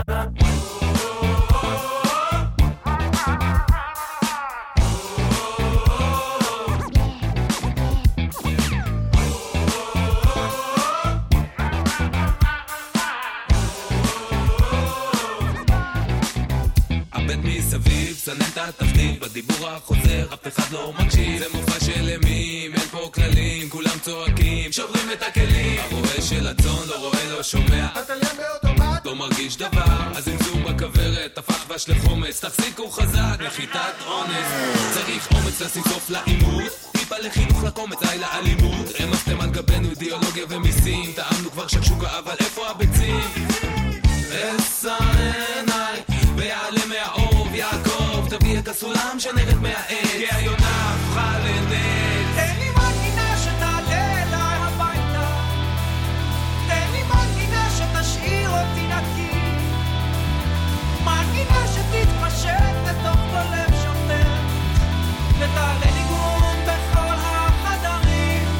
סננת התפקיד בדיבור החוזר, אף אחד לא מקשיב. זה מופע של ימים, אין פה כללים, כולם צועקים, שוברים את הכלים. הרועה של הצאן לא רואה, לא שומע, התליין באוטומט לא מרגיש דבר. אז זמזום בכוורת, הפך בש לחומץ, תחזיקו חזק, נחיתת אונס. צריך אומץ לשים סוף לעימות, טיפה לחינוך לקומץ, היי לאלימות. רמסתם על גבינו אידיאולוגיה ומיסים, טעמנו כבר שקשוקה, אבל איפה הביצים? עשה עיניי ויעלה מהאור יעקב, תביא את הסולם שנרד מהעץ, כי היונה הפכה לנץ. תן לי מנגינה שתעלה אליי הביתה, תן לי מנגינה שתשאיר אותי נקי, מנגינה שתתפשט לתוך כל לב שוטר, ותעלה ניגון בכל החדרים.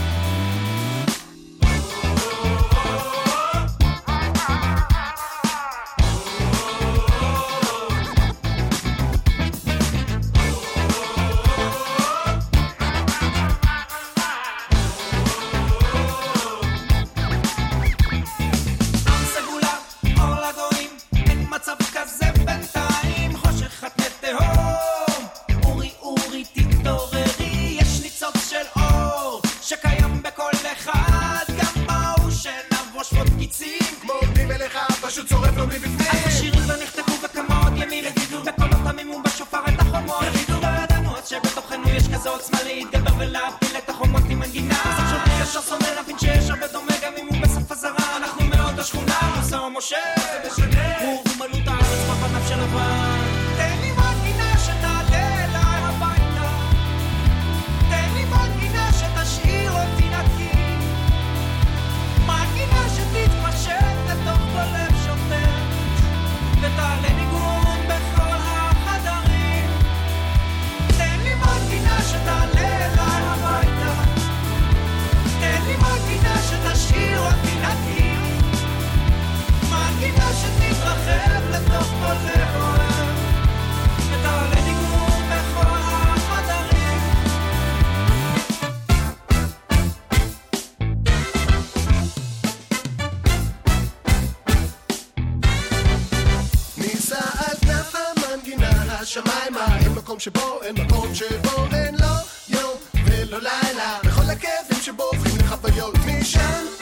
פשוט צורף לו מבפנים. אז השירים לא נכתבו וכמה עוד ימים יגידו, בכל אותם אימום בשופר את החומות יגידו. לא ידענו אז שבתוכנו יש כזה עוצמה להתגבר ולהפיל את החומות עם מנגינה. אז עכשיו לי ישר שונא להבין שיש הרבה דומה גם אם הוא בסוף הזרה. אנחנו מאוד השכונה, מוסא ומשה הוא מלאות הארץ בפניו של לבן. תן לי מנגינה שתעלה אליי הביתה, תן לי מנגינה שתשאיר אותי נקי, מנגינה שתתפשט לתוך כל לב ותעלה ניגון בכל החדרים. תן לי מנגינה שתעלה אליי הביתה, תן לי מנגינה שתשאיר אותי נקי, מנגינה שתתרחב לתוך כל לב אוהב, ותעלה ניגון בכל החדרים. השמיימה, אין מקום שבו, אין מקום שבו, אין לא יום ולא לילה, בכל הכאבים שבו הופכים לחוויות משם